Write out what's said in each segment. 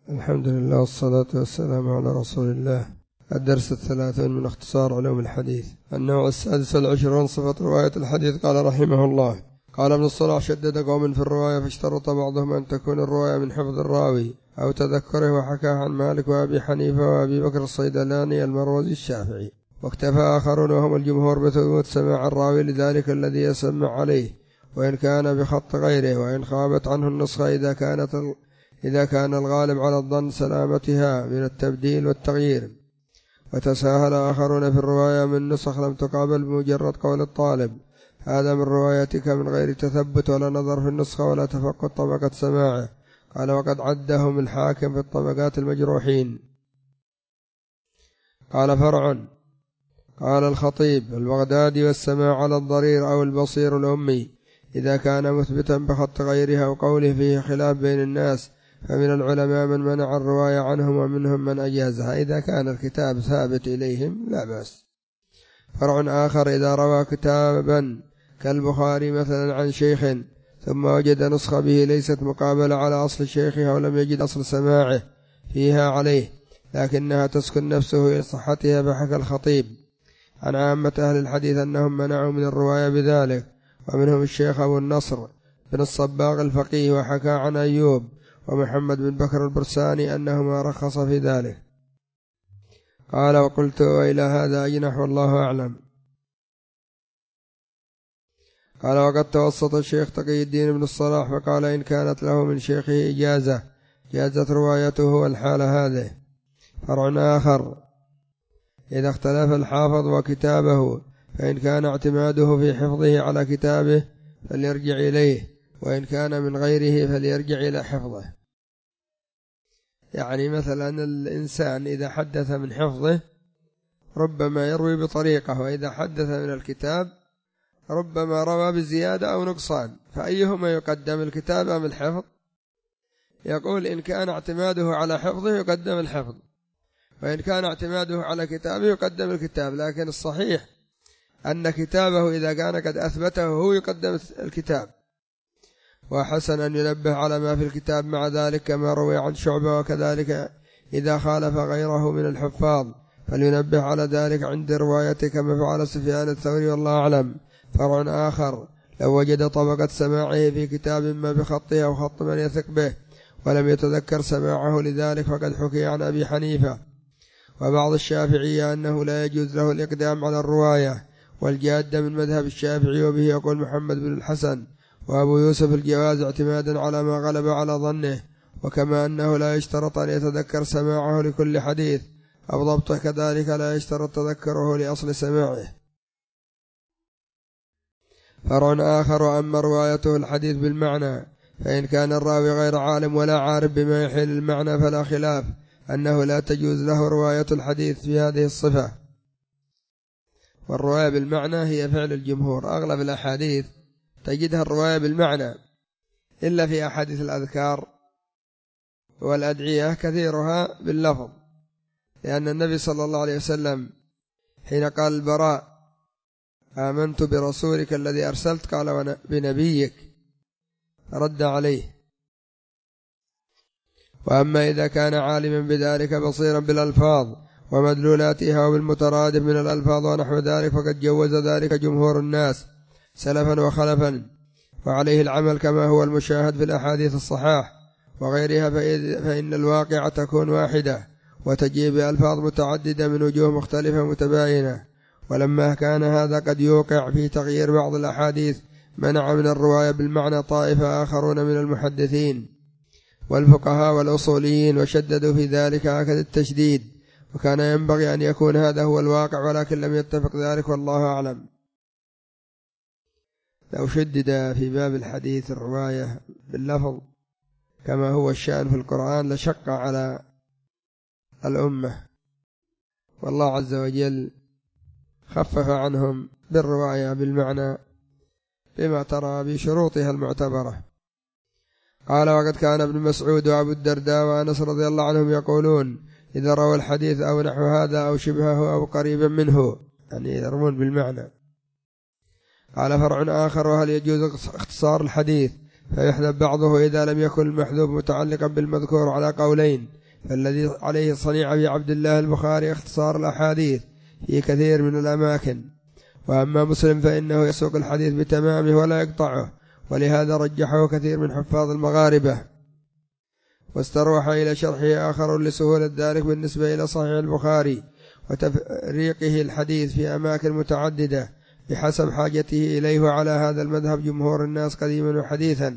الحمد لله والصلاة والسلام على رسول الله. الدرس 30 من اختصار علوم الحديث. النوع 26 صفة رواية الحديث. قال رحمه الله: قال ابن الصلاح: شدد قوم في الرواية فاشترط بعضهم أن تكون الرواية من حفظ الراوي أو تذكره، وحكاه عن مالك وأبي حنيفة وأبي بكر الصيدلاني المروزي الشافعي. واكتفى آخرون وهم الجمهور بثبوت سماع الراوي لذلك الذي يسمع عليه، وإن كان بخط غيره، وإن خابت عنه النسخة إذا كان الغالب على الظن سلامتها من التبديل والتغيير. وتساهل آخرون في الرواية من نسخ لم تقابل بمجرد قول الطالب: هذا من روايتك، من غير تثبت ولا نظر في النسخة ولا تفقد طبقة سماعه. قال: وقد عدهم الحاكم في الطبقات المجروحين. قال: فرع. قال الخطيب البغدادي: والسماع على الضرير أو البصير الأمي إذا كان مثبتا بخط غيرها وقوله فيه خلاف بين الناس، فمن العلماء من منع الرواية عنهم ومنهم من أجازها إذا كان الكتاب ثابت إليهم لا بأس. فرع آخر: إذا روى كتابا كالبخاري مثلا عن شيخ ثم وجد نسخة به ليست مقابلة على أصل شيخها ولم يجد أصل سماعه فيها عليه، لكنها تسكن نفسه إلى صحتها، فحكى الخطيب عن عامة أهل الحديث أنهم منعوا من الرواية بذلك، ومنهم الشيخ أبو النصر بن الصباغ الفقيه، وحكى عن أيوب ومحمد بن بكر البرساني أنهما رخص في ذلك. قال: وقلت وإلى هذا أجنح والله أعلم. قال: وقد توسط الشيخ تقي الدين بن الصلاح فقال: إن كانت له من شيخه إجازة جازت روايته والحال هذه. فرع آخر: إذا اختلف الحافظ وكتابه، فإن كان اعتماده في حفظه على كتابه فليرجع إليه، وإن كان من غيره فليرجع إلى حفظه. يعني مثلا الإنسان إذا حدث من حفظه ربما يروي بطريقة، وإذا حدث من الكتاب ربما روى بزيادة أو نقصان، فأيهما يقدم، الكتاب أم الحفظ؟ يقول: إن كان اعتماده على حفظه يقدم الحفظ، وإن كان اعتماده على كتابه يقدم الكتاب، لكن الصحيح أن كتابه إذا كان قد أثبته هو يقدم الكتاب. وحسن أن ينبه على ما في الكتاب مع ذلك، كما روي عن شعبة، وكذلك إذا خالف غيره من الحفاظ فلينبه على ذلك عند روايته كما فعل سفيان الثوري والله أعلم. فرع آخر: لو وجد طبقة سماعه في كتاب ما بخطه أو خط من يثق به ولم يتذكر سماعه لذلك، فقد حكي عن أبي حنيفة وبعض الشافعية أنه لا يجوز له الإقدام على الرواية، والجادة من مذهب الشافعي، وبه يقول محمد بن الحسن وأبو يوسف الجواز اعتمادا على ما غلب على ظنه، وكما أنه لا يشترط أن يتذكر سماعه لكل حديث أو ضبطه، كذلك لا يشترط تذكره لأصل سماعه. فرع آخر: أما روايته الحديث بالمعنى، فإن كان الراوي غير عالم ولا عارف بما يحيل المعنى فلا خلاف أنه لا تجوز له رواية الحديث في هذه الصفة. والرواية بالمعنى هي فعل الجمهور، أغلب الأحاديث تجدها الرواية بالمعنى، إلا في أحاديث الأذكار والأدعية كثيرها باللفظ، لأن النبي صلى الله عليه وسلم حين قال البراء: آمنت برسولك الذي أرسلت، قال: بنبيك، رد عليه. وأما إذا كان عالما بذلك بصيرا بالألفاظ ومدلولاتها وبالمترادف من الألفاظ ونحو ذلك، فقد جوز ذلك جمهور الناس سلفا وخلفا، وعليه العمل كما هو المشاهد في الأحاديث الصحاح وغيرها، فإن الواقع تكون واحدة وتجيء بألفاظ متعددة من وجوه مختلفة متباينة. ولما كان هذا قد يوقع في تغيير بعض الأحاديث منع من الرواية بالمعنى طائفة آخرون من المحدثين والفقهاء والأصوليين، وشددوا في ذلك هكذا التشديد، وكان ينبغي أن يكون هذا هو الواقع، ولكن لم يتفق ذلك والله أعلم. لو شدد في باب الحديث الرواية باللفظ كما هو الشأن في القرآن لشق على الأمة، والله عز وجل خفف عنهم بالرواية بالمعنى بما ترى بشروطها المعتبرة. قال: وقد كان ابن مسعود وأبو الدرداء وأنس رضي الله عنهم يقولون: إذا روى الحديث أو نحو هذا أو شبهه أو قريبا منه، يعني يرمون بالمعنى. قال: فرع آخر: وهل يجوز اختصار الحديث فيحذف بعضه إذا لم يكن المحذوف متعلقا بالمذكور على قولين، فالذي عليه صنيع أبي عبد الله البخاري اختصار الأحاديث في كثير من الأماكن. وأما مسلم فإنه يسوق الحديث بتمامه ولا يقطعه، ولهذا رجحه كثير من حفاظ المغاربة، واستروح إلى شرحه آخر لسهولة ذلك بالنسبة إلى صحيح البخاري وتفريقه الحديث في أماكن متعددة بحسب حاجته إليه. وعلى هذا المذهب جمهور الناس قديما وحديثا،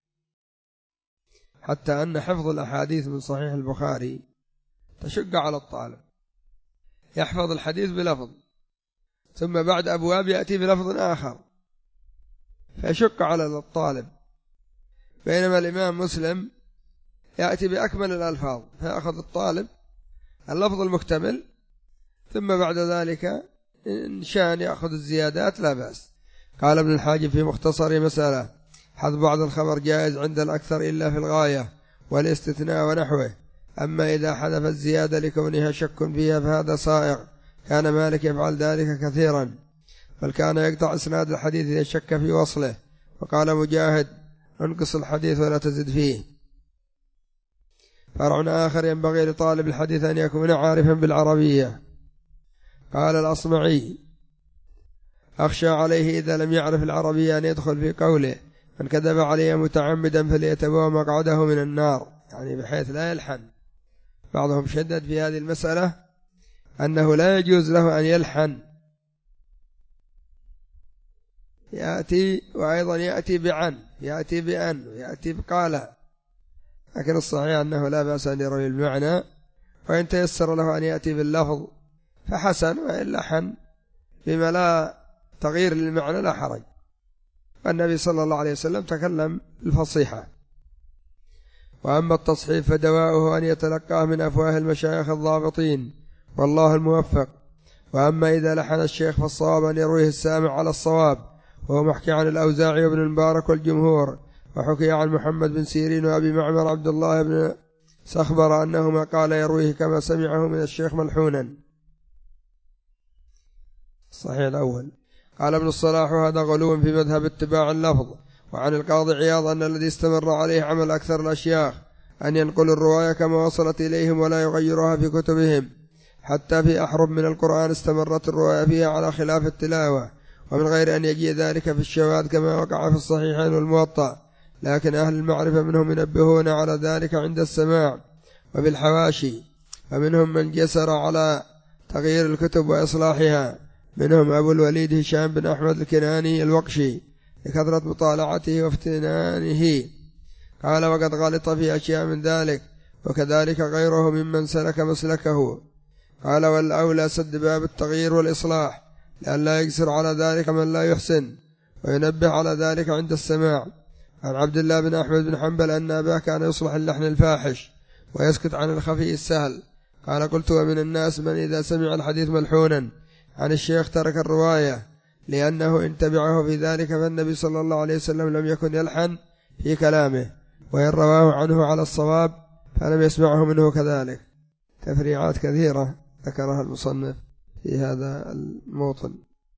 حتى أن حفظ الأحاديث من صحيح البخاري تشق على الطالب، يحفظ الحديث بلفظ ثم بعد أبواب يأتي بلفظ آخر فيشق على الطالب، بينما الإمام مسلم يأتي بأكمل الألفاظ فيأخذ الطالب اللفظ المكتمل، ثم بعد ذلك إن شاء يأخذ الزيادات لا بأس. قال ابن الحاجب في مختصر مسألة: حذف بعض الخبر جائز عند الأكثر إلا في الغاية والاستثناء ونحوه، أما إذا حذف الزيادة لكونها شك فيها فهذا صائغ، كان مالك يفعل ذلك كثيرا، بل كان يقطع إسناد الحديث إذا شك في وصله. وقال مجاهد: انقص الحديث ولا تزد فيه. فرع آخر: ينبغي لطالب الحديث أن يكون عارفا بالعربية. قال الأصمعي: أخشى عليه إذا لم يعرف العربية أن يدخل في قوله: من كذب علي متعمدا فليتبوأ مقعده من النار، يعني بحيث لا يلحن. بعضهم شدد في هذه المسألة أنه لا يجوز له أن يلحن، يأتي وأيضا يأتي بعن، يأتي بأن، ويأتي بقال، لكن الصحيح أنه لا بأس أن يروي المعنى، وإن تيسر له أن يأتي باللفظ فحسن، وإن لحن بما لا تغيير للمعنى لا حرج. والنبي صلى الله عليه وسلم تكلم الفصيحة. وأما التصحيف فدواؤه أن يتلقاه من أفواه المشايخ الضابطين، والله الموفق. وأما إذا لحن الشيخ فالصواب أن يرويه السامع على الصواب، وهو محكي عن الأوزاعي وابن المبارك والجمهور، وحكي عن محمد بن سيرين وأبي معمر عبد الله بن سخبر أنهما قال يرويه كما سمعه من الشيخ ملحونا. الصحيح الأول. قال ابن الصلاح: وهذا غلو في مذهب اتباع اللفظ. وعن القاضي عياض أن الذي استمر عليه عمل أكثر الأشياخ أن ينقل الرواية كما وصلت إليهم ولا يغيرها في كتبهم، حتى في أحرف من القرآن استمرت الرواية فيها على خلاف التلاوة، ومن غير أن يجي ذلك في الشواذ كما وقع في الصحيحين والموطأ. لكن أهل المعرفة منهم ينبهون على ذلك عند السماع وبالحواشي، ومنهم من جسر على تغيير الكتب وإصلاحها، منهم أبو الوليد هشام بن أحمد الكناني الوقشي لكثرة مطالعته وافتنانه. قال: وقد غلط في أشياء من ذلك، وكذلك غيره ممن سلك مسلكه. قال: والأولى سد باب التغيير والإصلاح، لئلا يقصر على ذلك من لا يحسن، وينبه على ذلك عند السماع. عن عبد الله بن أحمد بن حنبل أن أباه كان يصلح اللحن الفاحش ويسكت عن الخفي السهل. قال: قلت: ومن الناس من إذا سمع الحديث ملحونا عن الشيخ ترك الرواية، لأنه إن تبعه في ذلك فالنبي صلى الله عليه وسلم لم يكن يلحن في كلامه، وإن رواه عنه على الصواب فلم يسمعه منه كذلك. تفريعات كثيرة ذكرها المصنف في هذا الموطن.